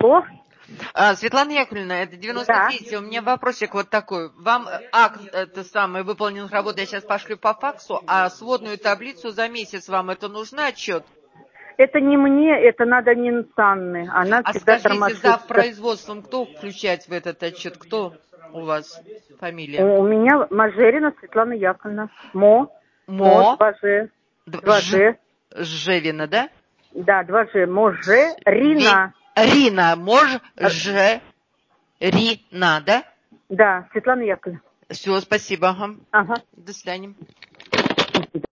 Алло. Светлана Яковлевна, это 93. Да. У меня вопросик вот такой. Вам акт выполненных работ я сейчас пошлю по факсу, а сводную таблицу за месяц вам это нужно отчет? Это не мне, это надо Нине Санны. Она всегда скажите, тормошит. за производством кто включать в этот отчет? Кто у вас фамилия? У меня Мажерина Светлана Яковлевна. Мо. 2Ж. 2Ж. Жевина, да? Да, 2Ж. Можерина. Рина, Рина, да? Да, Светлана Яковлевна. Все, спасибо. Ага. До свидания.